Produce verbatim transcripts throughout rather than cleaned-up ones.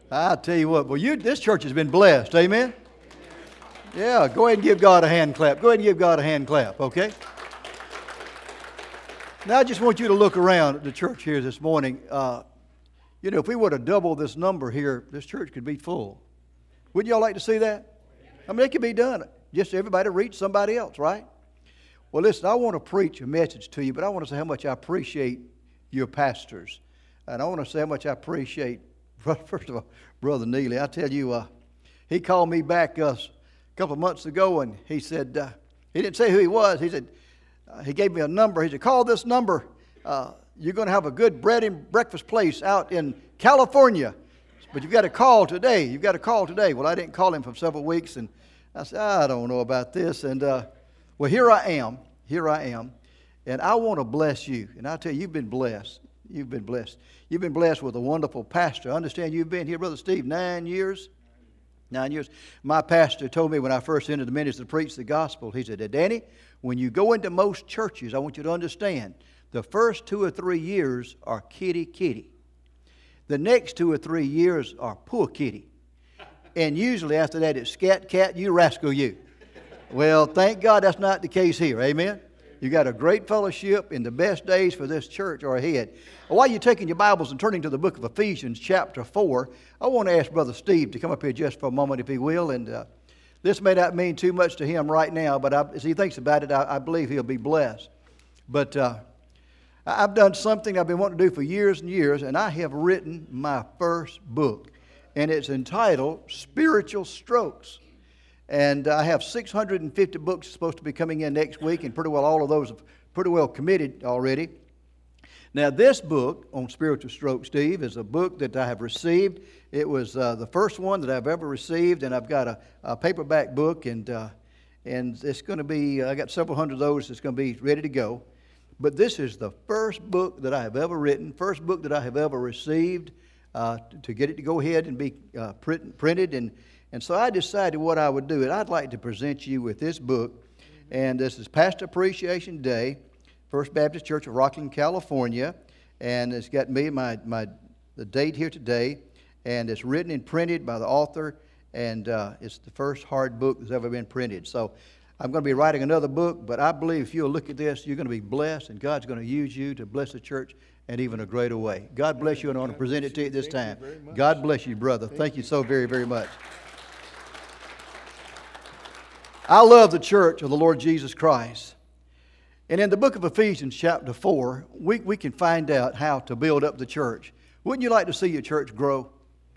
I tell you what, well, you this church has been blessed. Amen? Yeah, go ahead and give God a hand clap. Go ahead and give God a hand clap, okay? Now, I just want you to look around at the church here this morning. Uh, you know, if we were to double this number here, this church could be full. Wouldn't y'all like to see that? I mean, it could be done. Just everybody reach somebody else, right? Well, listen, I want to preach a message to you, but I want to say how much I appreciate your pastors. And I want to say how much I appreciate, first of all, Brother Neely. I tell you, uh, he called me back uh, a couple of months ago, and he said, uh, he didn't say who he was. He said, uh, he gave me a number. He said, call this number. Uh, you're going to have a good bread and breakfast place out in California. But you've got to call today. You've got to call today. Well, I didn't call him for several weeks, and I said, I don't know about this. And, uh, well, here I am. Here I am. And I want to bless you. And I tell you, you've been blessed. You've been blessed. You've been blessed with a wonderful pastor. I understand you've been here, Brother Steve, nine years. Nine years. My pastor told me when I first entered the ministry to preach the gospel, he said, Danny, when you go into most churches, I want you to understand, the first two or three years are kitty kitty. The next two or three years are poor kitty. And usually after that, it's scat cat, you rascal you. Well, thank God that's not the case here. Amen? You got a great fellowship, and the best days for this church are ahead. While you're taking your Bibles and turning to the book of Ephesians chapter four, I want to ask Brother Steve to come up here just for a moment, if he will. And uh, this may not mean too much to him right now, but I, as he thinks about it, I, I believe he'll be blessed. But uh, I've done something I've been wanting to do for years and years, and I have written my first book. And it's entitled Spiritual Strokes. And I have six hundred fifty books supposed to be coming in next week, and pretty well all of those are pretty well committed already. Now, this book on spiritual stroke, Steve, is a book that I have received. It was uh, the first one that I've ever received, and I've got a, a paperback book, and uh, and it's going to be, I got several hundred of those that's going to be ready to go. But this is the first book that I have ever written, first book that I have ever received uh, to get it to go ahead and be uh, print, printed. And, and so I decided what I would do. And I'd like to present you with this book. And this is Pastor Appreciation Day, First Baptist Church of Rocklin, California. And it's got me, my, my the date here today. And it's written and printed by the author. And uh, it's the first hard book that's ever been printed. So I'm going to be writing another book, but I believe if you'll look at this, you're going to be blessed, and God's going to use you to bless the church in even a greater way. God bless you, and I want to present it to you this time. God bless you, brother. Thank you so very, very much. I love the church of the Lord Jesus Christ. And in the book of Ephesians chapter four, we, we can find out how to build up the church. Wouldn't you like to see your church grow?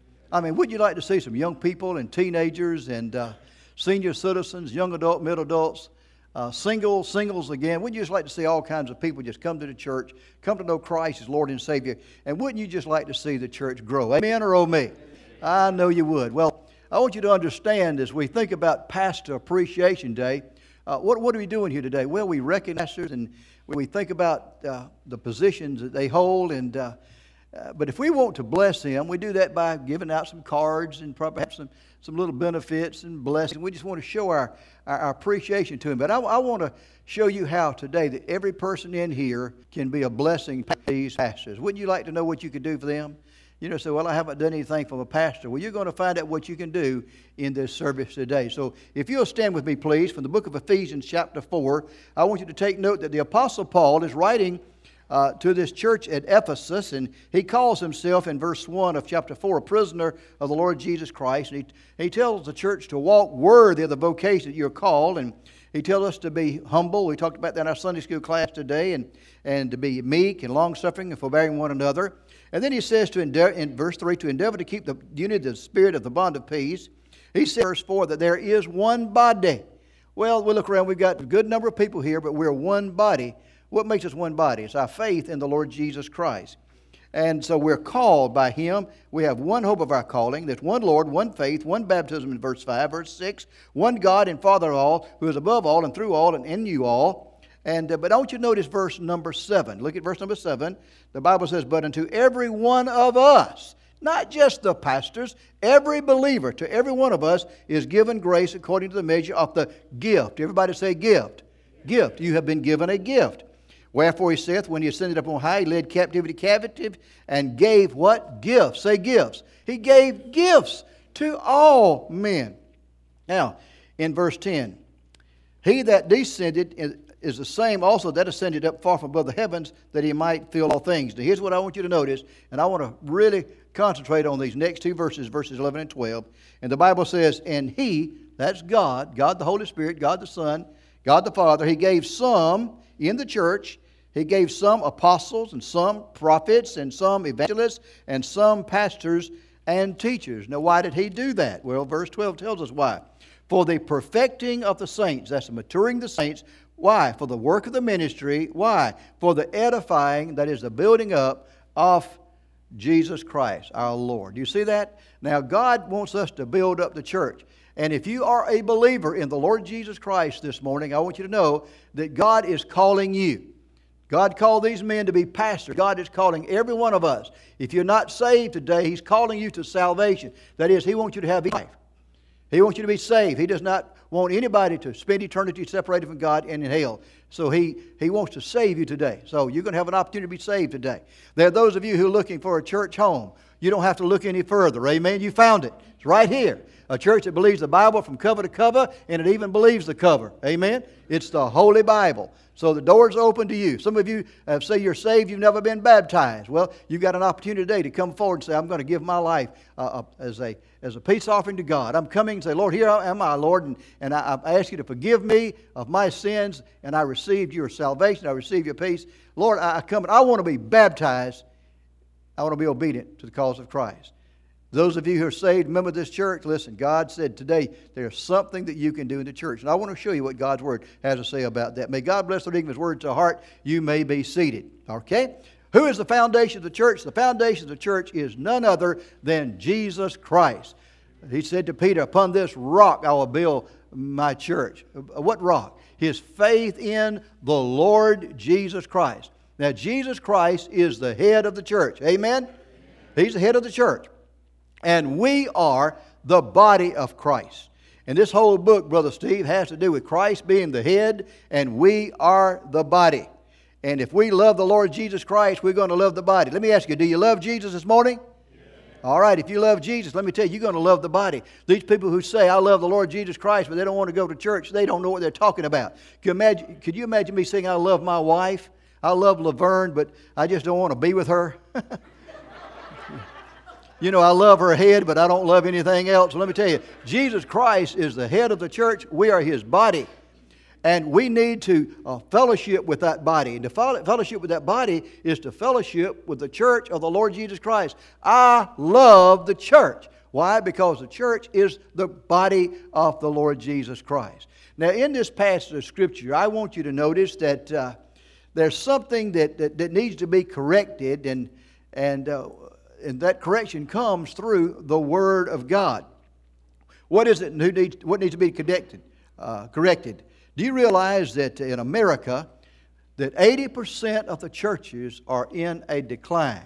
I mean, wouldn't you like to see some young people and teenagers and uh, senior citizens, young adult, middle adults, uh, singles, singles again? Wouldn't you just like to see all kinds of people just come to the church, come to know Christ as Lord and Savior? And wouldn't you just like to see the church grow? Amen or oh me? I know you would. Well, I want you to understand as we think about Pastor Appreciation Day, uh, what, what are we doing here today? Well, we recognize pastors and we think about uh, the positions that they hold. And uh, uh, but if we want to bless them, we do that by giving out some cards and perhaps some, some little benefits and blessings. We just want to show our, our, our appreciation to them. But I, I want to show you how today that every person in here can be a blessing to these pastors. Wouldn't you like to know what you could do for them? You know, say, well, I haven't done anything for a pastor. Well, you're going to find out what you can do in this service today. So if you'll stand with me, please, from the book of Ephesians chapter four, I want you to take note that the Apostle Paul is writing uh, to this church at Ephesus, and he calls himself in verse one of chapter four a prisoner of the Lord Jesus Christ. And he, he tells the church to walk worthy of the vocation that you're called, and he tells us to be humble. We talked about that in our Sunday school class today, and, and to be meek and long-suffering and forbearing one another. And then he says to endeavor, in verse three, to endeavor to keep the unity of the spirit of the bond of peace. He says in verse four that there is one body. Well, we look around, we've got a good number of people here, but we're one body. What makes us one body? It's our faith in the Lord Jesus Christ. And so we're called by Him. We have one hope of our calling. There's one Lord, one faith, one baptism in verse five. Verse six, one God and Father of all, who is above all and through all and in you all. And, uh, but I want you to notice verse number seven. Look at verse number seven. The Bible says, but unto every one of us, not just the pastors, every believer, to every one of us is given grace according to the measure of the gift. Everybody say gift. Gift. You have been given a gift. Wherefore he saith, when he ascended up on high, he led captivity captive and gave what? Gifts. Say gifts. He gave gifts to all men. Now, in verse ten, he that descended is, is the same also that ascended up far from above the heavens, that he might fill all things. Now, here's what I want you to notice, and I want to really concentrate on these next two verses, verses eleven and twelve. And the Bible says, and he, that's God, God the Holy Spirit, God the Son, God the Father, he gave some in the church. He gave some apostles and some prophets and some evangelists and some pastors and teachers. Now, why did he do that? Well, verse twelve tells us why. For the perfecting of the saints, that's the maturing the saints. Why? For the work of the ministry. Why? For the edifying, that is the building up of Jesus Christ, our Lord. Do you see that? Now, God wants us to build up the church. And if you are a believer in the Lord Jesus Christ this morning, I want you to know that God is calling you. God called these men to be pastors. God is calling every one of us. If you're not saved today, He's calling you to salvation. That is, He wants you to have life. He wants you to be saved. He does not want anybody to spend eternity separated from God and in hell. So he, he wants to save you today. So you're going to have an opportunity to be saved today. There are those of you who are looking for a church home. You don't have to look any further. Amen. You found it. It's right here. A church that believes the Bible from cover to cover, and it even believes the cover. Amen. It's the Holy Bible. So the door's open to you. Some of you uh, say you're saved, you've never been baptized. Well, you've got an opportunity today to come forward and say, I'm going to give my life uh, uh, as a as a peace offering to God. I'm coming and say, Lord, here am I, Lord, and, and I, I ask you to forgive me of my sins, and I received your salvation. I received your peace. Lord, I, I come and I want to be baptized. I want to be obedient to the cause of Christ. Those of you who are saved, member of this church, listen, God said today there's something that you can do in the church. And I want to show you what God's Word has to say about that. May God bless the reading of His Word to the heart. You may be seated. Okay? Who is the foundation of the church? The foundation of the church is none other than Jesus Christ. He said to Peter, upon this rock I will build my church. What rock? His faith in the Lord Jesus Christ. Now, Jesus Christ is the head of the church. Amen? He's the head of the church. And we are the body of Christ. And this whole book, Brother Steve, has to do with Christ being the head, and we are the body. And if we love the Lord Jesus Christ, we're going to love the body. Let me ask you, do you love Jesus this morning? Yes. All right, if you love Jesus, let me tell you, you're going to love the body. These people who say, I love the Lord Jesus Christ, but they don't want to go to church, they don't know what they're talking about. Could you imagine, could you imagine me saying, I love my wife? I love Laverne, but I just don't want to be with her? You know, I love her head, but I don't love anything else. So let me tell you, Jesus Christ is the head of the church. We are His body. And we need to uh, fellowship with that body. And to fellowship with that body is to fellowship with the church of the Lord Jesus Christ. I love the church. Why? Because the church is the body of the Lord Jesus Christ. Now, in this passage of Scripture, I want you to notice that uh, there's something that, that, that needs to be corrected, and, and uh, And that correction comes through the Word of God. What is it? Who needs, what needs to be corrected? Uh, corrected? Do you realize that in America, that eighty percent of the churches are in a decline,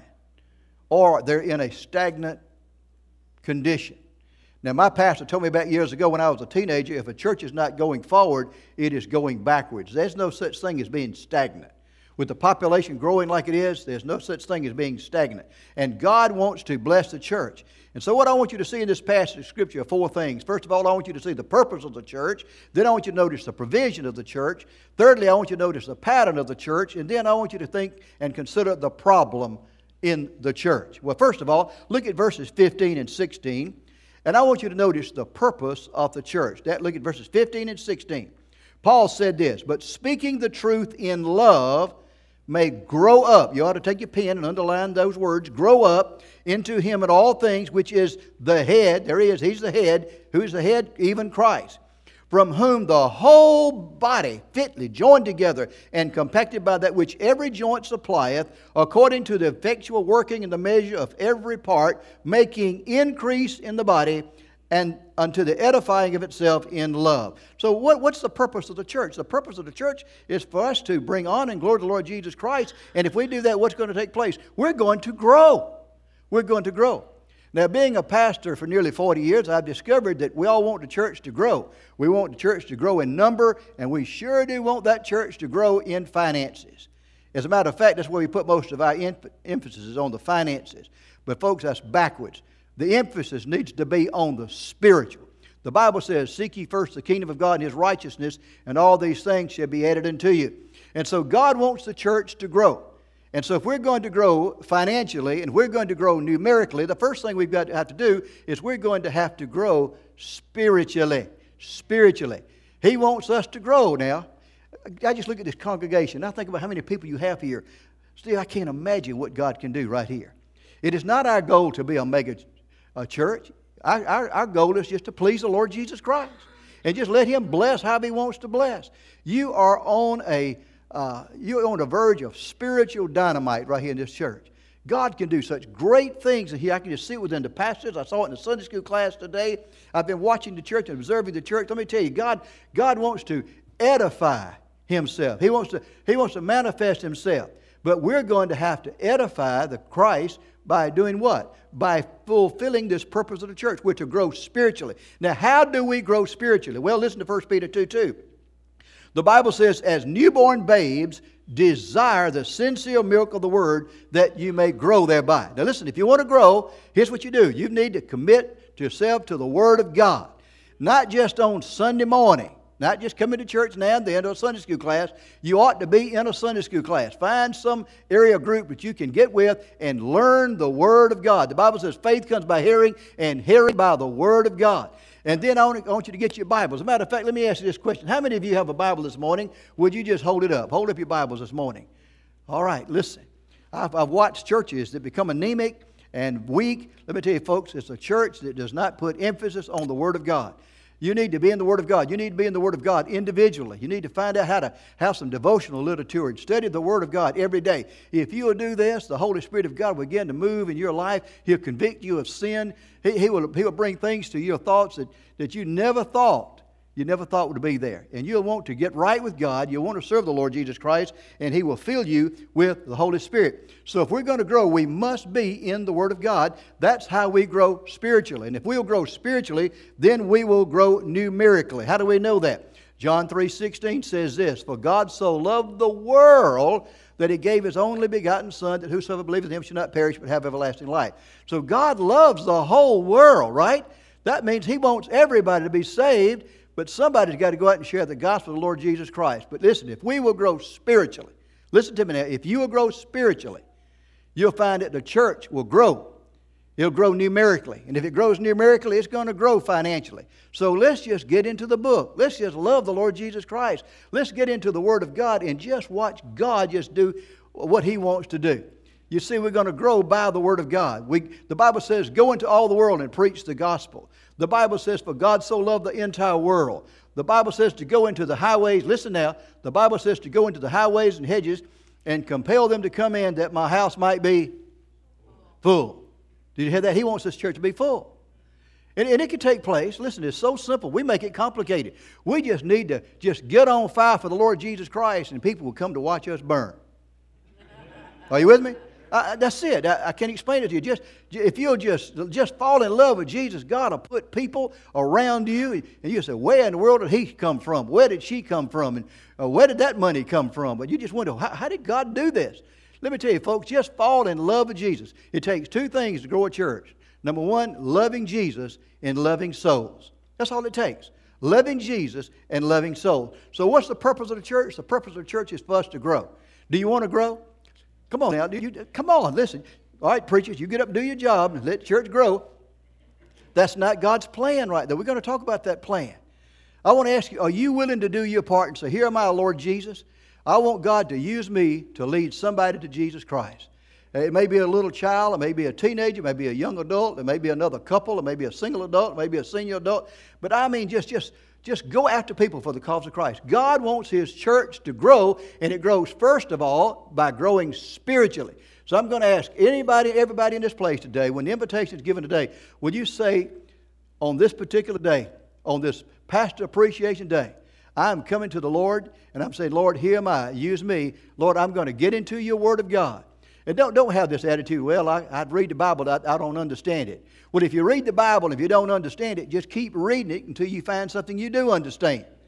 or they're in a stagnant condition? Now, my pastor told me about years ago when I was a teenager, if a church is not going forward, it is going backwards. There's no such thing as being stagnant. With the population growing like it is, there's no such thing as being stagnant. And God wants to bless the church. And so what I want you to see in this passage of Scripture are four things. First of all, I want you to see the purpose of the church. Then I want you to notice the provision of the church. Thirdly, I want you to notice the pattern of the church. And then I want you to think and consider the problem in the church. Well, first of all, look at verses fifteen and sixteen. And I want you to notice the purpose of the church. That, look at verses fifteen and sixteen. Paul said this, but speaking the truth in love may grow up. You ought to take your pen and underline those words. Grow up into Him in all things, which is the head. There He is. He's the head. Who is the head? Even Christ. From whom the whole body fitly joined together and compacted by that which every joint supplieth, according to the effectual working in the measure of every part, making increase in the body, and unto the edifying of itself in love. So what, what's the purpose of the church? The purpose of the church is for us to bring honor and glory to the Lord Jesus Christ. And if we do that, what's going to take place? We're going to grow. We're going to grow. Now, being a pastor for nearly forty years, I've discovered that we all want the church to grow. We want the church to grow in number, and we sure do want that church to grow in finances. As a matter of fact, that's where we put most of our emphasis is on the finances. But folks, that's backwards. The emphasis needs to be on the spiritual. The Bible says, seek ye first the kingdom of God and His righteousness, and all these things shall be added unto you. And so God wants the church to grow. And so if we're going to grow financially and we're going to grow numerically, the first thing we've got to have to do is we're going to have to grow spiritually. Spiritually. He wants us to grow now. I just look at this congregation. I think about how many people you have here. Still, I can't imagine what God can do right here. It is not our goal to be a mega uh, church. Our, our, our goal is just to please the Lord Jesus Christ and just let Him bless how He wants to bless. You are on a uh, you're on the verge of spiritual dynamite right here in this church. God can do such great things in here. I can just see it within the pastors. I saw it in the Sunday school class today. I've been watching the church and observing the church. Let me tell you, God, God wants to edify Himself. He wants to, He wants to manifest Himself. But we're going to have to edify the Christ by doing what? By fulfilling this purpose of the church. We're to grow spiritually. Now, how do we grow spiritually? Well, listen to First Peter two two. The Bible says, as newborn babes, desire the sincere milk of the Word, that you may grow thereby. Now listen, if you want to grow, here's what you do. You need to commit yourself to the Word of God. Not just on Sunday morning. Not just coming to church now and then to a Sunday school class. You ought to be in a Sunday school class. Find some area group that you can get with and learn the Word of God. The Bible says faith comes by hearing, and hearing by the Word of God. And then I want, I want you to get your Bible. As a matter of fact, let me ask you this question. How many of you have a Bible this morning? Would you just hold it up? Hold up your Bibles this morning. All right, listen. I've, I've watched churches that become anemic and weak. Let me tell you, folks, it's a church that does not put emphasis on the Word of God. You need to be in the Word of God. You need to be in the Word of God individually. You need to find out how to have some devotional literature and study the Word of God every day. If you will do this, the Holy Spirit of God will begin to move in your life. He'll convict you of sin. He, he, will, he will bring things to your thoughts that, that you never thought. You never thought would be there. And you'll want to get right with God. You'll want to serve the Lord Jesus Christ, and He will fill you with the Holy Spirit. So if we're going to grow, we must be in the Word of God. That's how we grow spiritually. And if we'll grow spiritually, then we will grow numerically. How do we know that? John three sixteen says this, for God so loved the world that He gave His only begotten Son, that whosoever believes in Him shall not perish but have everlasting life. So God loves the whole world, right? That means He wants everybody to be saved. But somebody's got to go out and share the gospel of the Lord Jesus Christ. But listen, if we will grow spiritually, listen to me now, if you will grow spiritually, you'll find that the church will grow. It'll grow numerically. And if it grows numerically, it's going to grow financially. So let's just get into the book. Let's just love the Lord Jesus Christ. Let's get into the Word of God and just watch God just do what He wants to do. You see, we're going to grow by the Word of God. We, the Bible says, go into all the world and preach the gospel. The Bible says, for God so loved the entire world. The Bible says to go into the highways. Listen now. The Bible says to go into the highways and hedges and compel them to come in that my house might be full. Did you hear that? He wants this church to be full. And, and it can take place. Listen, it's so simple. We make it complicated. We just need to just get on fire for the Lord Jesus Christ, and people will come to watch us burn. Are you with me? Uh, that's it. I, I can't explain it to you. Just if you'll just just fall in love with Jesus, God will put people around you, and you say, "Where in the world did he come from? Where did she come from? And uh, where did that money come from?" But you just wonder, how, how did God do this? Let me tell you, folks, just fall in love with Jesus. It takes two things to grow a church. Number one, loving Jesus and loving souls. That's all it takes. Loving Jesus and loving souls. So what's the purpose of the church? The purpose of the church is for us to grow. Do you want to grow? Come on now. Do you, come on, listen. All right, preachers, you get up and do your job and let church grow. That's not God's plan right there. We're going to talk about that plan. I want to ask you, are you willing to do your part and say, here am I, Lord Jesus. I want God to use me to lead somebody to Jesus Christ. It may be a little child, it may be a teenager, it may be a young adult, it may be another couple, it may be a single adult, it may be a senior adult. But I mean, just, just, just go after people for the cause of Christ. God wants His church to grow, and it grows first of all by growing spiritually. So I'm going to ask anybody, everybody in this place today, when the invitation is given today, will you say on this particular day, on this Pastor Appreciation Day, I'm coming to the Lord, and I'm saying, Lord, here am I, use me. Lord, I'm going to get into your Word of God. And don't, don't have this attitude, well, I, I'd read the Bible, I, I don't understand it. Well, if you read the Bible and if you don't understand it, just keep reading it until you find something you do understand.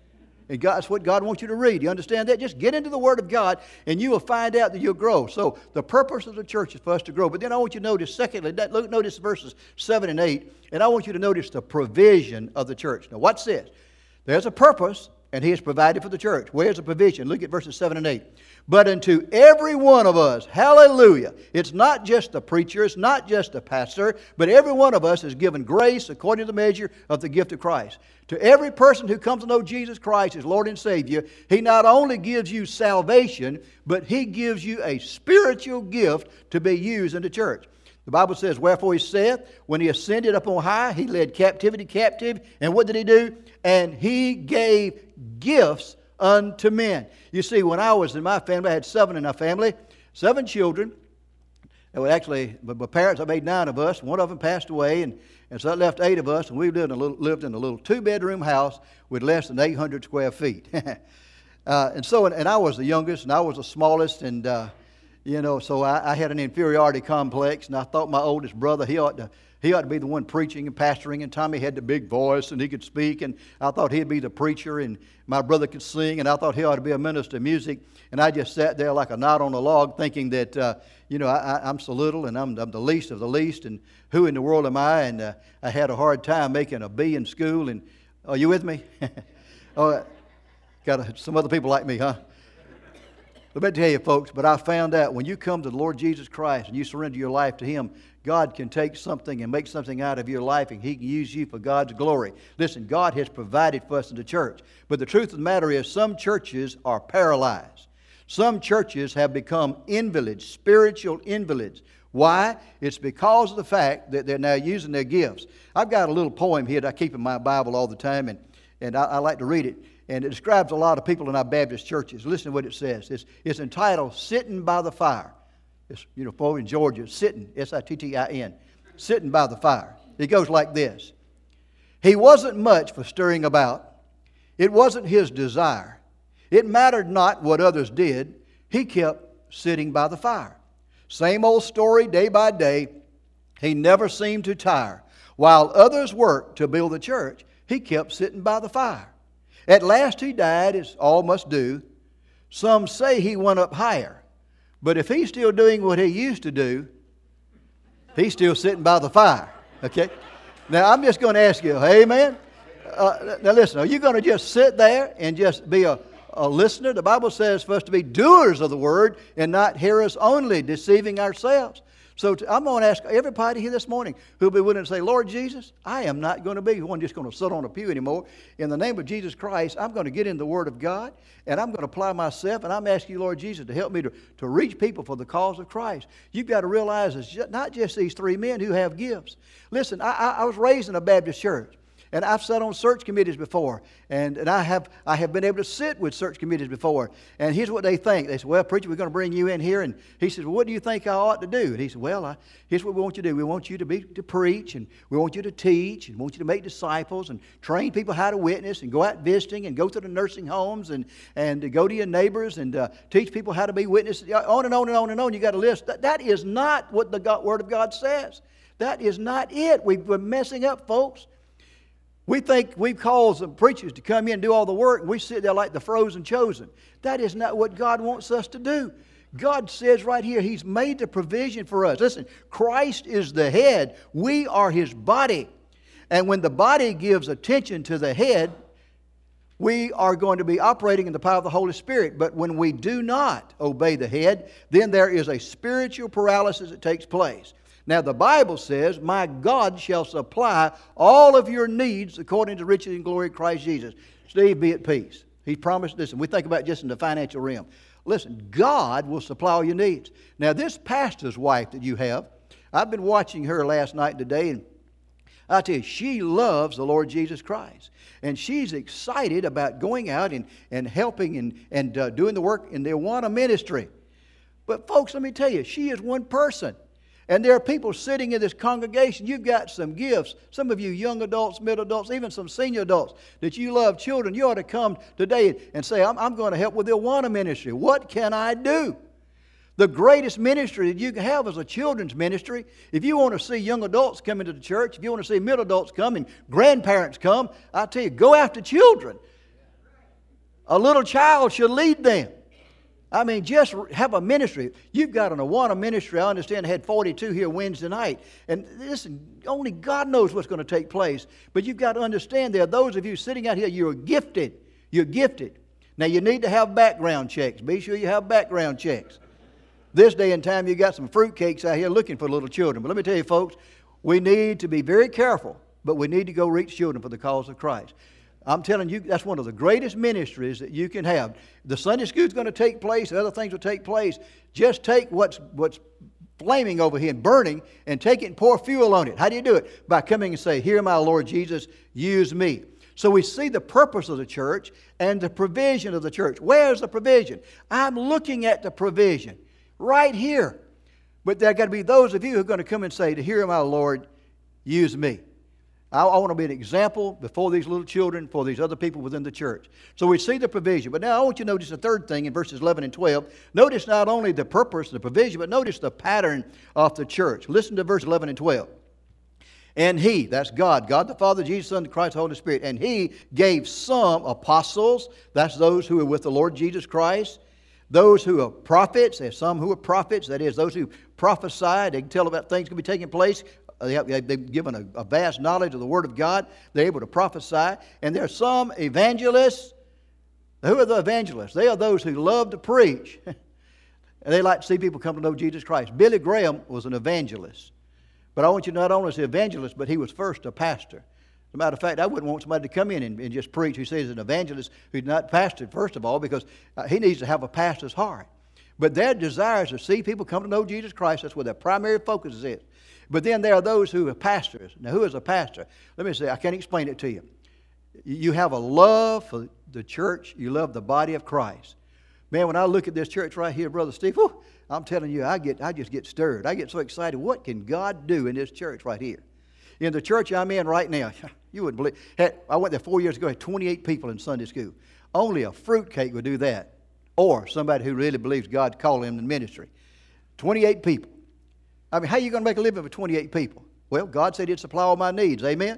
And God, that's what God wants you to read. You understand that? Just get into the Word of God, and you will find out that you'll grow. So the purpose of the church is for us to grow. But then I want you to notice, secondly, that, look, notice verses seven and eight, and I want you to notice the provision of the church. Now, what's this? There's a purpose, and He has provided for the church. Where's the provision? Look at verses seven and eight. But unto every one of us, hallelujah, it's not just the preacher, it's not just the pastor, but every one of us is given grace according to the measure of the gift of Christ. To every person who comes to know Jesus Christ as Lord and Savior, He not only gives you salvation, but He gives you a spiritual gift to be used in the church. The Bible says, wherefore He saith, when He ascended up on high, He led captivity captive. And what did He do? And He gave gifts unto men. You see, when I was in my family, I had seven in our family, seven children. It was actually, but my parents, I made nine of us. One of them passed away, and, and so that left eight of us, and we lived in a little, lived in a little two-bedroom house with less than eight hundred square feet. uh, and so, and, and I was the youngest, and I was the smallest, and, uh, you know, so I, I had an inferiority complex, and I thought my oldest brother, he ought to He ought to be the one preaching and pastoring, and Tommy had the big voice, and he could speak, and I thought he'd be the preacher, and my brother could sing, and I thought he ought to be a minister of music, and I just sat there like a knot on a log thinking that, uh, you know, I, I'm so little, and I'm, I'm the least of the least, and who in the world am I? And uh, I had a hard time making a B in school, and are you with me? oh, got a, some other people like me, huh? Let me tell you, folks, but I found out when you come to the Lord Jesus Christ and you surrender your life to Him, God can take something and make something out of your life, and He can use you for God's glory. Listen, God has provided for us in the church. But the truth of the matter is some churches are paralyzed. Some churches have become invalids, spiritual invalids. Why? It's because of the fact that they're now using their gifts. I've got a little poem here that I keep in my Bible all the time, and, and I, I like to read it. And it describes a lot of people in our Baptist churches. Listen to what it says. It's, it's entitled, Sitting by the Fire. It's, you know, for in Georgia, sitting, S I T T I N, sitting by the fire. It goes like this. He wasn't much for stirring about. It wasn't his desire. It mattered not what others did. He kept sitting by the fire. Same old story day by day. He never seemed to tire. While others worked to build the church, he kept sitting by the fire. At last he died, as all must do. Some say he went up higher. But if he's still doing what he used to do, he's still sitting by the fire. Okay? Now, I'm just going to ask you, amen? Uh, now, listen, are you going to just sit there and just be a, a listener? The Bible says for us to be doers of the word and not hearers only, deceiving ourselves. So to, I'm going to ask everybody here this morning who will be willing to say, Lord Jesus, I am not going to be one just going to sit on a pew anymore. In the name of Jesus Christ, I'm going to get in the Word of God, and I'm going to apply myself, and I'm asking you, Lord Jesus, to help me to, to reach people for the cause of Christ. You've got to realize it's just, not just these three men who have gifts. Listen, I, I, I was raised in a Baptist church. And I've sat on search committees before. And, and I have I have been able to sit with search committees before. And here's what they think. They said, well, preacher, we're going to bring you in here. And he says, well, what do you think I ought to do? And he said, well, I, here's what we want you to do. We want you to be to preach. And we want you to teach. And we want you to make disciples. And train people how to witness. And go out visiting. And go to the nursing homes. And, and to go to your neighbors. And uh, teach people how to be witnesses. On and on and on and on. You got a list. That, that is not what the God, Word of God says. That is not it. We, we're messing up, folks. We think we've called some preachers to come in and do all the work, and we sit there like the frozen chosen. That is not what God wants us to do. God says right here, He's made the provision for us. Listen, Christ is the head. We are His body. And when the body gives attention to the head, we are going to be operating in the power of the Holy Spirit. But when we do not obey the head, then there is a spiritual paralysis that takes place. Now, the Bible says, my God shall supply all of your needs according to riches and glory of Christ Jesus. Steve, be at peace. He promised this, and we think about just in the financial realm. Listen, God will supply all your needs. Now, this pastor's wife that you have, I've been watching her last night and today, and I tell you, she loves the Lord Jesus Christ. And she's excited about going out and, and helping and, and uh, doing the work in the Awana ministry. But folks, let me tell you, she is one person. And there are people sitting in this congregation. You've got some gifts. Some of you young adults, middle adults, even some senior adults that you love children. You ought to come today and say, I'm, I'm going to help with the Awana ministry. What can I do? The greatest ministry that you can have is a children's ministry. If you want to see young adults come into the church, if you want to see middle adults come and grandparents come, I tell you, go after children. A little child should lead them. I mean, just have a ministry. You've got an Awana ministry. I understand they had forty-two here Wednesday night. And listen, only God knows what's going to take place. But you've got to understand there are those of you sitting out here, you're gifted. You're gifted. Now, you need to have background checks. Be sure you have background checks. This day and time, you got some fruitcakes out here looking for little children. But let me tell you, folks, we need to be very careful, but we need to go reach children for the cause of Christ. I'm telling you, that's one of the greatest ministries that you can have. The Sunday school is going to take place. Other things will take place. Just take what's what's flaming over here and burning and take it and pour fuel on it. How do you do it? By coming and say, "Here, my Lord Jesus, use me." So we see the purpose of the church and the provision of the church. Where's the provision? I'm looking at the provision right here. But there got to be those of you who are going to come and say, "Here, my Lord, use me." I, I want to be an example before these little children, for these other people within the church. So we see the provision. But now I want you to notice the third thing in verses eleven and twelve. Notice not only the purpose, the provision, but notice the pattern of the church. Listen to verse eleven and twelve. And He, that's God, God the Father, Jesus, Son, Christ, Holy Spirit. And He gave some apostles, that's those who are with the Lord Jesus Christ. Those who are prophets, there's some who are prophets, that is, those who prophesy, they can tell about things going to be taking place. They have, they've given a, a vast knowledge of the Word of God. They're able to prophesy. And there are some evangelists. Who are the evangelists? They are those who love to preach. And they like to see people come to know Jesus Christ. Billy Graham was an evangelist. But I want you to not only as an evangelist, but he was first a pastor. As a matter of fact, I wouldn't want somebody to come in and, and just preach who says an evangelist who's not pastored, first of all, because uh, he needs to have a pastor's heart. But their desire is to see people come to know Jesus Christ. That's where their primary focus is. But then there are those who are pastors. Now, who is a pastor? Let me say, I can't explain it to you. You have a love for the church. You love the body of Christ. Man, when I look at this church right here, Brother Steve, whew, I'm telling you, I get, I just get stirred. I get so excited. What can God do in this church right here? In the church I'm in right now, you wouldn't believe. Had, I went there four years ago, had twenty-eight people in Sunday school. Only a fruitcake would do that. Or somebody who really believes God's calling him in ministry. twenty-eight people. I mean, how are you going to make a living with twenty-eight people? Well, God said He'd supply all my needs. Amen?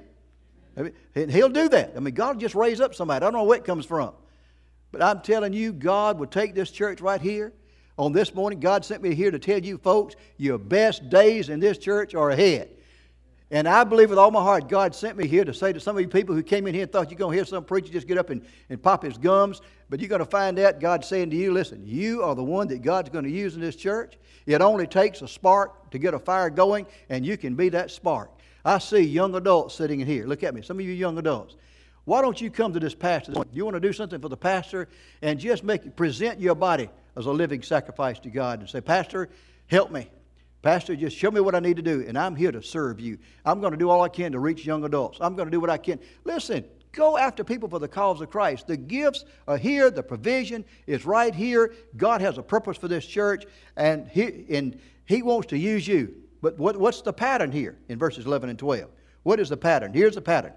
And He'll do that. I mean, God will just raise up somebody. I don't know where it comes from. But I'm telling you, God would take this church right here. On this morning, God sent me here to tell you folks, your best days in this church are ahead. And I believe with all my heart, God sent me here to say to some of you people who came in here and thought you're going to hear some preacher just get up and, and pop his gums. But you're going to find out God's saying to you, listen, you are the one that God's going to use in this church. It only takes a spark to get a fire going, and you can be that spark. I see young adults sitting in here. Look at me. Some of you young adults. Why don't you come to this pastor? You want to do something for the pastor and just make present your body as a living sacrifice to God and say, Pastor, help me. Pastor, just show me what I need to do, and I'm here to serve you. I'm going to do all I can to reach young adults. I'm going to do what I can. Listen, go after people for the cause of Christ. The gifts are here. The provision is right here. God has a purpose for this church, and He, and he wants to use you. But what, what's the pattern here in verses eleven and twelve? What is the pattern? Here's the pattern.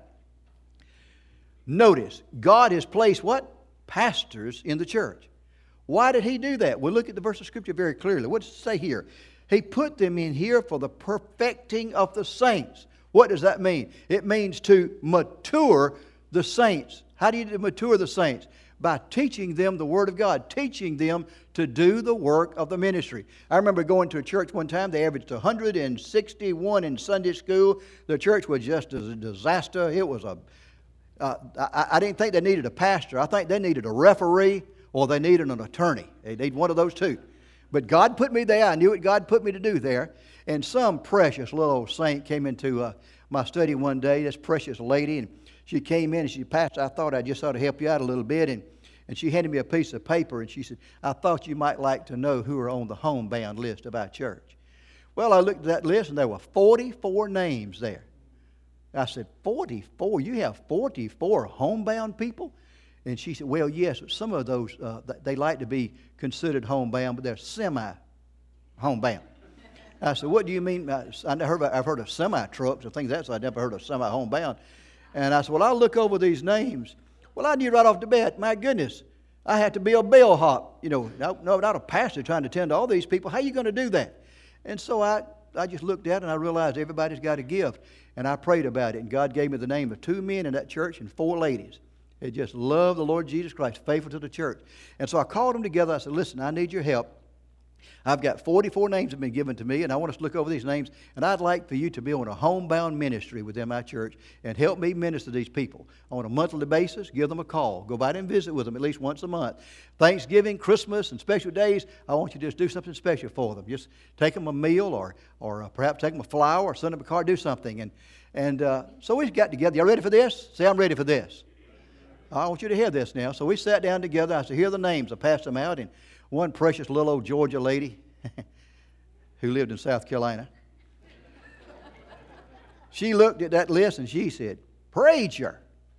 Notice, God has placed what? Pastors in the church. Why did He do that? We'll look at the verse of Scripture very clearly. What does it say here? He put them in here for the perfecting of the saints. What does that mean? It means to mature the saints. How do you mature the saints? By teaching them the Word of God, teaching them to do the work of the ministry. I remember going to a church one time. They averaged one hundred sixty-one in Sunday school. The church was just a disaster. It was a... Uh, I, I didn't think they needed a pastor. I think they needed a referee or they needed an attorney. They needed one of those two. But God put me there. I knew what God put me to do there. And some precious little old saint came into uh, my study one day, this precious lady, and she came in and she passed. I thought I just ought to help you out a little bit. And, and she handed me a piece of paper and she said, I thought you might like to know who are on the homebound list of our church. Well, I looked at that list and there were forty-four names there. I said, forty-four? You have forty-four homebound people? And she said, well, yes, some of those, uh, they like to be considered homebound, but they're semi-homebound. I said, what do you mean? I never heard, I've heard of semi-trucks and things like that, so I never heard of semi-homebound. And I said, well, I'll look over these names. Well, I knew right off the bat, my goodness, I had to be a bellhop. You know, no, no, not a pastor trying to tend to all these people. How are you going to do that? And so I, I just looked at it and I realized everybody's got a gift. And I prayed about it. And God gave me the name of two men in that church and four ladies. They just love the Lord Jesus Christ, faithful to the church. And so I called them together. I said, listen, I need your help. I've got forty-four names that have been given to me, and I want us to look over these names, and I'd like for you to be on a homebound ministry within my church and help me minister to these people on a monthly basis. Give them a call. Go by and visit with them at least once a month. Thanksgiving, Christmas, and special days, I want you to just do something special for them. Just take them a meal, or or uh, perhaps take them a flower, or send them a card, do something. And, and uh, so we got together. Y'all ready for this? Say, I'm ready for this. I want you to hear this now. So we sat down together. I said, here are the names. I passed them out, and one precious little old Georgia lady who lived in South Carolina, she looked at that list and she said, preacher,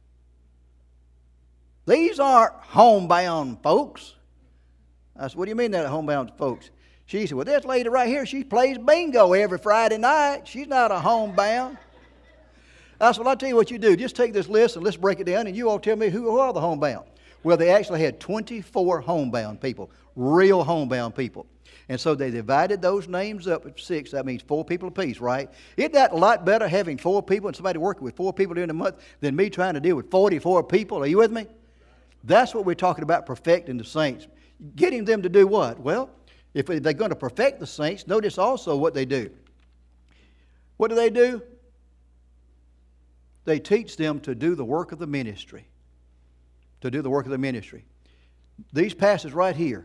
these aren't homebound folks. I said, what do you mean they're homebound folks? She said, well, this lady right here, she plays bingo every Friday night. She's not a homebound. I said, well, I'll tell you what you do. Just take this list and let's break it down, and you all tell me who are the homebound. Well, they actually had twenty-four homebound people, real homebound people. And so they divided those names up at six. That means four people apiece, right? Isn't that a lot better having four people and somebody working with four people during the month than me trying to deal with forty-four people? Are you with me? That's what we're talking about, perfecting the saints. Getting them to do what? Well, if they're going to perfect the saints, notice also what they do. What do they do? They teach them to do the work of the ministry. To do the work of the ministry. These passages right here,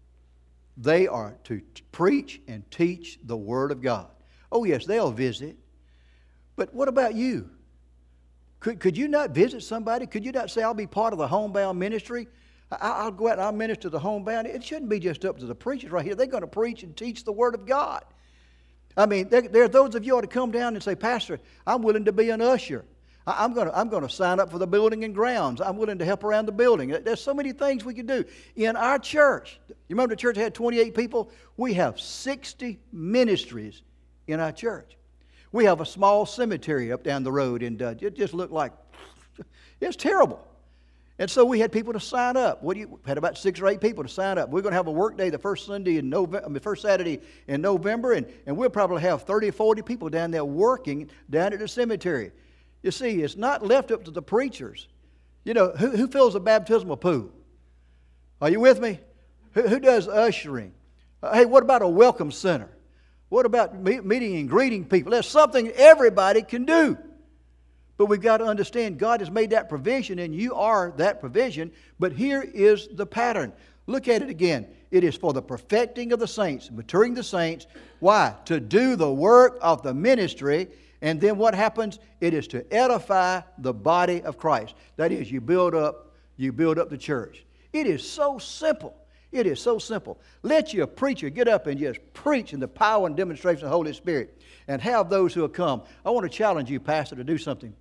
they are to preach and teach the Word of God. Oh yes, they'll visit. But what about you? Could, could you not visit somebody? Could you not say, I'll be part of the homebound ministry? I, I'll go out and I'll minister to the homebound. It shouldn't be just up to the preachers right here. They're going to preach and teach the Word of God. I mean, there, there are those of you ought to come down and say, Pastor, I'm willing to be an usher. I'm going to I'm going to sign up for the building and grounds. I'm willing to help around the building. There's so many things we could do. In our church, you remember the church had twenty-eight people? We have sixty ministries in our church. We have a small cemetery up down the road, and uh, it just looked like, it's terrible. And so we had people to sign up. What do you had about six or eight people to sign up. We're going to have a work day the first Sunday in November, I mean, first Saturday in November, and, and we'll probably have thirty or forty people down there working down at the cemetery. You see, it's not left up to the preachers. You know, who, who fills a baptismal pool? Are you with me? Who, who does ushering? Uh, hey, what about a welcome center? What about me, meeting and greeting people? There's something everybody can do. But we've got to understand God has made that provision, and you are that provision. But here is the pattern. Look at it again. It is for the perfecting of the saints, maturing the saints. Why? To do the work of the ministry. And then what happens? It is to edify the body of Christ. That is, you build up, you build up the church. It is so simple. It is so simple. Let your preacher get up and just preach in the power and demonstration of the Holy Spirit, and have those who will come. I want to challenge you, Pastor, to do something.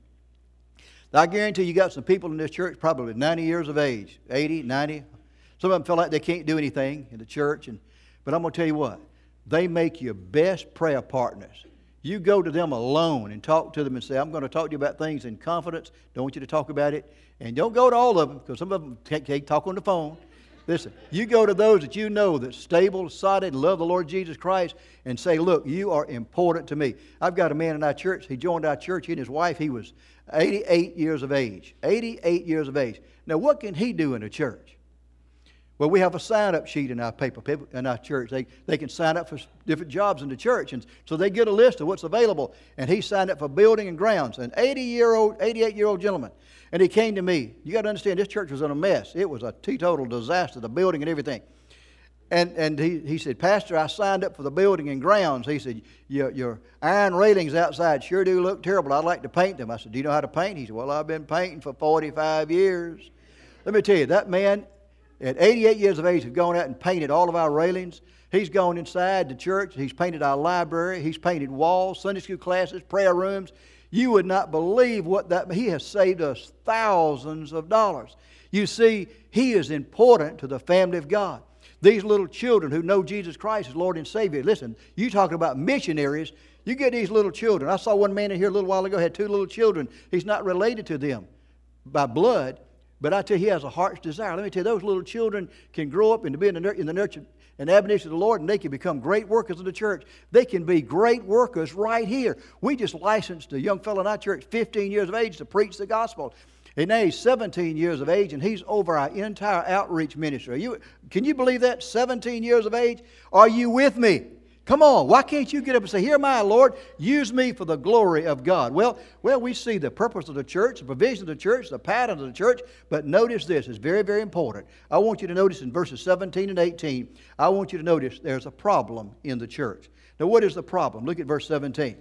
I guarantee you got some people in this church probably ninety years of age, eighty, ninety. Some of them feel like they can't do anything in the church. And, but I'm going to tell you what. They make your best prayer partners. You go to them alone and talk to them and say, I'm going to talk to you about things in confidence. Don't want you to talk about it. And don't go to all of them, because some of them can't, can't talk on the phone. Listen, you go to those that you know that's stable, solid, and love the Lord Jesus Christ, and say, look, you are important to me. I've got a man in our church. He joined our church. He and his wife, he was eighty-eight years of age. eighty-eight years of age. Now, what can he do in a church? Well, we have a sign-up sheet in our paper, people in our church. They, they can sign up for different jobs in the church. And so they get a list of what's available. And he signed up for building and grounds. An eighty-year-old, eighty-eight-year-old gentleman. And he came to me. You got to understand, this church was in a mess. It was a teetotal disaster, the building and everything. And, and he, he said, Pastor, I signed up for the building and grounds. He said, your, your iron railings outside sure do look terrible. I'd like to paint them. I said, do you know how to paint? He said, well, I've been painting for forty-five years. Let me tell you, that man at eighty-eight years of age has gone out and painted all of our railings. He's gone inside the church. He's painted our library. He's painted walls, Sunday school classes, prayer rooms. You would not believe what that, he has saved us thousands of dollars. You see, he is important to the family of God. These little children who know Jesus Christ as Lord and Savior. Listen, you talking about missionaries. You get these little children. I saw one man in here a little while ago, had two little children. He's not related to them by blood, but I tell you, he has a heart's desire. Let me tell you, those little children can grow up and to be in the, in the nurture and admonition of the Lord, and they can become great workers in the church. They can be great workers right here. We just licensed a young fellow in our church, fifteen years of age, to preach the gospel. And now he's seventeen years of age, and he's over our entire outreach ministry. Are you, can you believe that? seventeen years of age? Are you with me? Come on, why can't you get up and say, here am I, Lord, use me for the glory of God? Well, well, we see the purpose of the church, the provision of the church, the pattern of the church, but notice this, it's very, very important. I want you to notice in verses seventeen and eighteen, I want you to notice there's a problem in the church. Now, what is the problem? Look at verse seventeen.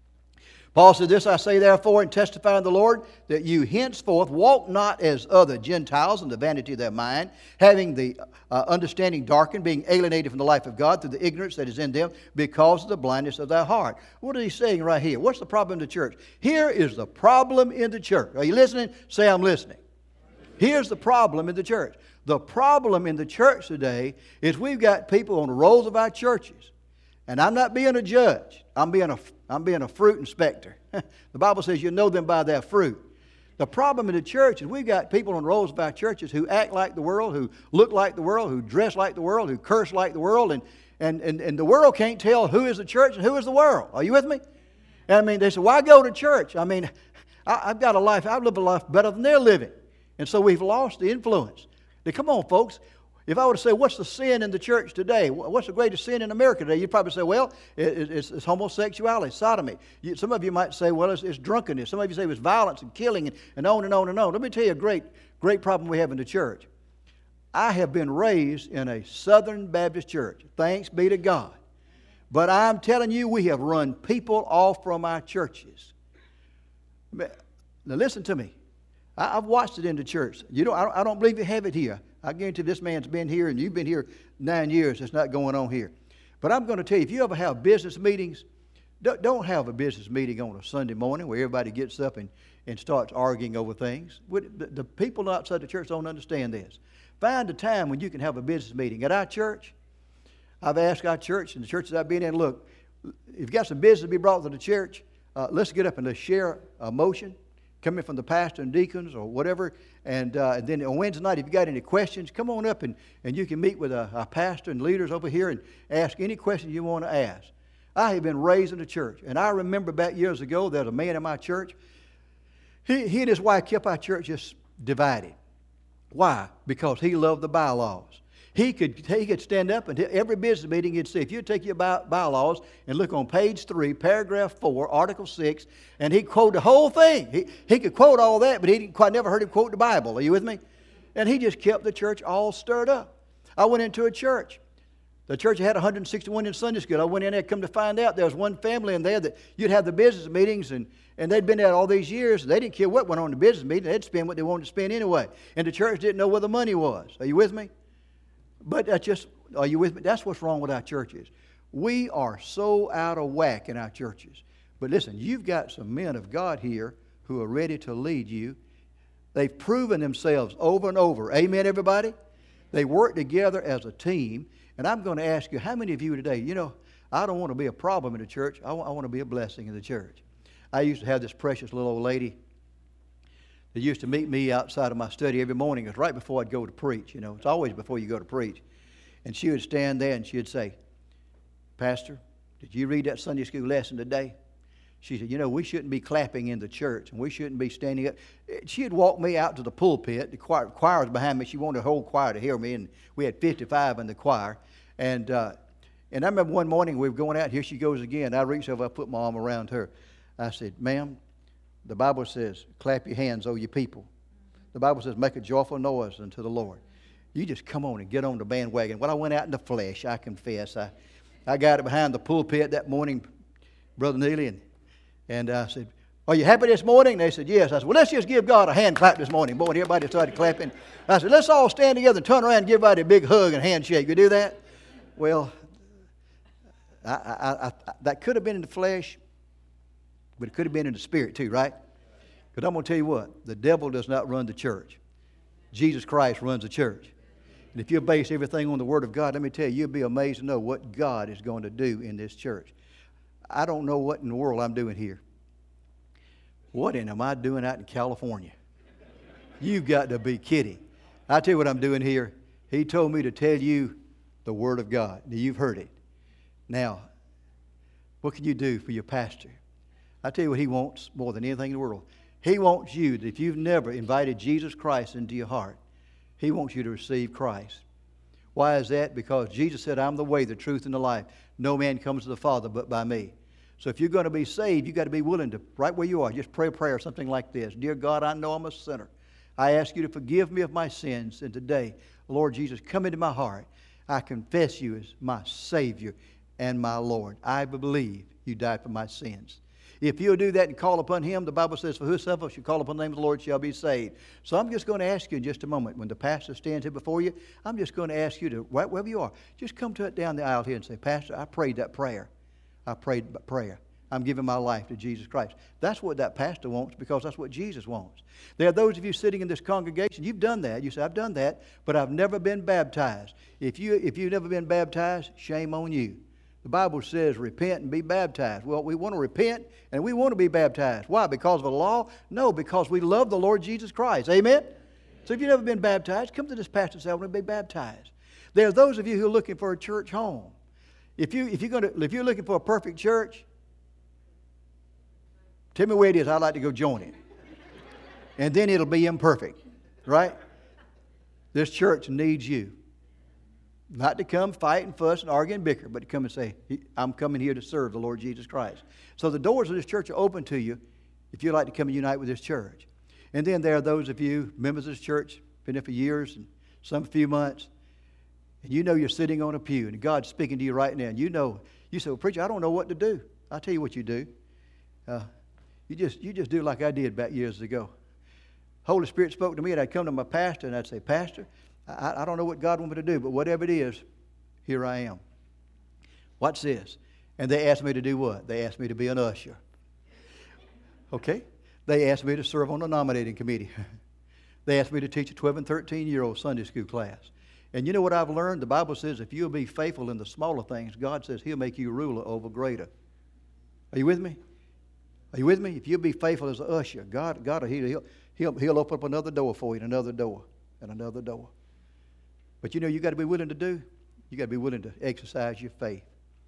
Paul said, this I say therefore and testify in the Lord, that you henceforth walk not as other Gentiles in the vanity of their mind, having the uh, understanding darkened, being alienated from the life of God through the ignorance that is in them because of the blindness of their heart. What is he saying right here? What's the problem in the church? Here is the problem in the church. Are you listening? Say, I'm listening. Here's the problem in the church. The problem in the church today is we've got people on the rolls of our churches. And I'm not being a judge. I'm being a, I'm being a fruit inspector. The Bible says you know them by their fruit. The problem in the church is we've got people on the rolls of our churches who act like the world, who look like the world, who dress like the world, who curse like the world, and, and, and, and the world can't tell who is the church and who is the world. Are you with me? And I mean, they say, why go to church? I mean, I, I've got a life, I live a life better than they're living. And so we've lost the influence. Now, come on, folks. If I were to say, what's the sin in the church today? What's the greatest sin in America today? You'd probably say, well, it's, it's homosexuality, sodomy. You, some of you might say, well, it's, it's drunkenness. Some of you say it's violence and killing and, and on and on and on. Let me tell you a great, great problem we have in the church. I have been raised in a Southern Baptist church. Thanks be to God. But I'm telling you, we have run people off from our churches. Now listen to me. I, I've watched it in the church. You know, I, I don't believe you have it here. I guarantee this man's been here and you've been here nine years. It's not going on here. But I'm going to tell you, if you ever have business meetings, don't, don't have a business meeting on a Sunday morning where everybody gets up and, and starts arguing over things. The, the people outside the church don't understand this. Find a time when you can have a business meeting. At our church, I've asked our church and the churches I've been in, look, if you've got some business to be brought to the church, uh, let's get up and let's share a motion coming from the pastor and deacons or whatever. And, uh, and then on Wednesday night, if you got any questions, come on up and, and you can meet with a, a pastor and leaders over here and ask any questions you want to ask. I have been raised in the church. And I remember back years ago, there was a man in my church. He, he and his wife kept our church just divided. Why? Because he loved the bylaws. He could, he could stand up and every business meeting he'd say, if you take your by, bylaws and look on page three, paragraph four, article six, and he'd quote the whole thing. He, he could quote all that, but he didn't quite never heard him quote the Bible. Are you with me? And he just kept the church all stirred up. I went into a church. The church had one hundred sixty-one in Sunday school. I went in there, come to find out there was one family in there that you'd have the business meetings, and, and they'd been there all these years. They didn't care what went on in the business meeting. They'd spend what they wanted to spend anyway. And the church didn't know where the money was. Are you with me? But that's just, are you with me? That's what's wrong with our churches. We are so out of whack in our churches. But listen, you've got some men of God here who are ready to lead you. They've proven themselves over and over. Amen, everybody? They work together as a team. And I'm going to ask you, how many of you today, you know, I don't want to be a problem in the church. I want, I want to be a blessing in the church. I used to have this precious little old lady that used to meet me outside of my study every morning. It was right before I'd go to preach. You know, it's always before you go to preach. And she would stand there and she'd say, Pastor, did you read that Sunday school lesson today? She said, you know, we shouldn't be clapping in the church and we shouldn't be standing up. She'd walk me out to the pulpit. The choir, the choir was behind me. She wanted the whole choir to hear me, and we had fifty-five in the choir. And uh, and I remember one morning we were going out. Here she goes again. I reached over, I put my arm around her. I said, ma'am, the Bible says, clap your hands, O you people. The Bible says, make a joyful noise unto the Lord. You just come on and get on the bandwagon. Well, I went out in the flesh, I confess. I, I got it behind the pulpit that morning, Brother Neely, and, and I said, are you happy this morning? And they said, yes. I said, well, let's just give God a hand clap this morning. Boy, and everybody started clapping. I said, let's all stand together and turn around and give everybody a big hug and handshake. You do that? Well, I, I, I, that could have been in the flesh, but it could have been in the spirit too, right? Because I'm going to tell you what, the devil does not run the church. Jesus Christ runs the church. And if you base everything on the Word of God, let me tell you, you'll be amazed to know what God is going to do in this church. I don't know what in the world I'm doing here. What in am I doing out in California? You've got to be kidding. I tell you what I'm doing here. He told me to tell you the Word of God. Now, you've heard it. Now, what can you do for your pastor? I tell you what he wants more than anything in the world. He wants you, that if you've never invited Jesus Christ into your heart, He wants you to receive Christ. Why is that? Because Jesus said, I'm the way, the truth, and the life. No man comes to the Father but by me. So if you're going to be saved, you've got to be willing to, right where you are, just pray a prayer, something like this. Dear God, I know I'm a sinner. I ask you to forgive me of my sins. And today, Lord Jesus, come into my heart. I confess you as my Savior and my Lord. I believe you died for my sins. If you'll do that and call upon Him, the Bible says, for whosoever shall call upon the name of the Lord shall be saved. So I'm just going to ask you in just a moment, when the pastor stands here before you, I'm just going to ask you to, right wherever you are, just come to it down the aisle here and say, Pastor, I prayed that prayer. I prayed that prayer. I'm giving my life to Jesus Christ. That's what that pastor wants, because that's what Jesus wants. There are those of you sitting in this congregation, you've done that. You say, I've done that, but I've never been baptized. If, you, if you've never been baptized, shame on you. The Bible says repent and be baptized. Well, we want to repent and we want to be baptized. Why? Because of the law? No, because we love the Lord Jesus Christ. Amen? So if you've never been baptized, come to this pastor and say, I want to be baptized. There are those of you who are looking for a church home. If, you, if, you're going to, if you're looking for a perfect church, tell me where it is. I'd like to go join it. And then it'll be imperfect. Right? This church needs you. Not to come fight and fuss and argue and bicker, but to come and say, I'm coming here to serve the Lord Jesus Christ. So the doors of this church are open to you if you'd like to come and unite with this church. And then there are those of you, members of this church, been there for years and some few months, and you know you're sitting on a pew and God's speaking to you right now. And you know, you say, well, preacher, I don't know what to do. I'll tell you what you do. Uh, you just you just do like I did back years ago. Holy Spirit spoke to me, and I'd come to my pastor and I'd say, Pastor, I, I don't know what God wants me to do, but whatever it is, here I am. Watch this. And they asked me to do what? They asked me to be an usher. Okay? They asked me to serve on the nominating committee. They asked me to teach a twelve and thirteen-year-old Sunday school class. And you know what I've learned? The Bible says if you'll be faithful in the smaller things, God says He'll make you ruler over greater. Are you with me? Are you with me? If you'll be faithful as an usher, God, God he'll, he'll, he'll open up another door for you, and another door, and another door. But you know, you got to be willing to do. You got to be willing to exercise your faith.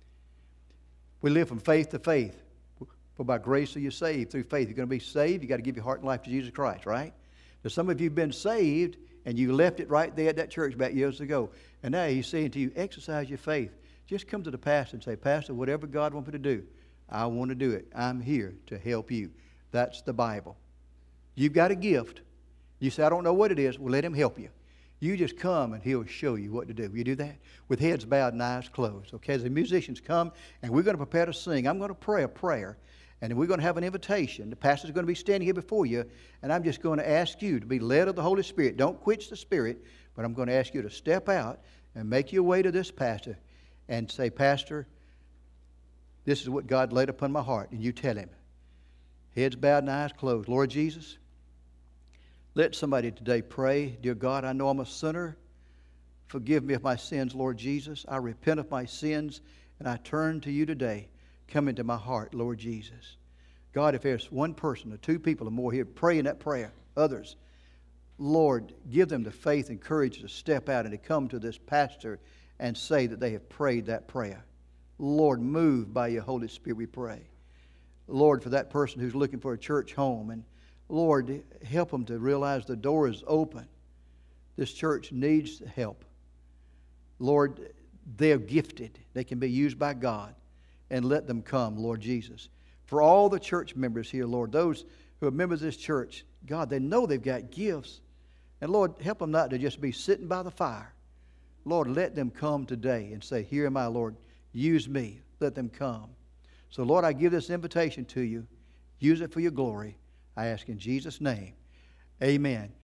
We live from faith to faith. For by grace are you saved through faith. You're going to be saved. You got to give your heart and life to Jesus Christ, right? Now, some of you have been saved, and you left it right there at that church back years ago. And now He's saying to you, exercise your faith. Just come to the pastor and say, Pastor, whatever God wants me to do, I want to do it. I'm here to help you. That's the Bible. You've got a gift. You say, I don't know what it is. Well, let Him help you. You just come and He'll show you what to do. Will you do that? With heads bowed and eyes closed. Okay, as the musicians come and we're going to prepare to sing, I'm going to pray a prayer. And then we're going to have an invitation. The pastor's going to be standing here before you. And I'm just going to ask you to be led of the Holy Spirit. Don't quench the Spirit. But I'm going to ask you to step out and make your way to this pastor and say, Pastor, this is what God laid upon my heart. And you tell him. Heads bowed and eyes closed. Lord Jesus, let somebody today pray. Dear God, I know I'm a sinner. Forgive me of my sins, Lord Jesus. I repent of my sins, and I turn to you today. Come into my heart, Lord Jesus. God, if there's one person or two people or more here praying that prayer, others, Lord, give them the faith and courage to step out and to come to this pastor and say that they have prayed that prayer. Lord, move by your Holy Spirit, we pray. Lord, for that person who's looking for a church home, and Lord, help them to realize the door is open. This church needs help. Lord, they're gifted. They can be used by God. And let them come, Lord Jesus. For all the church members here, Lord, those who are members of this church, God, they know they've got gifts. And Lord, help them not to just be sitting by the fire. Lord, let them come today and say, here am I, Lord. Use me. Let them come. So, Lord, I give this invitation to you. Use it for your glory. I ask in Jesus' name. Amen.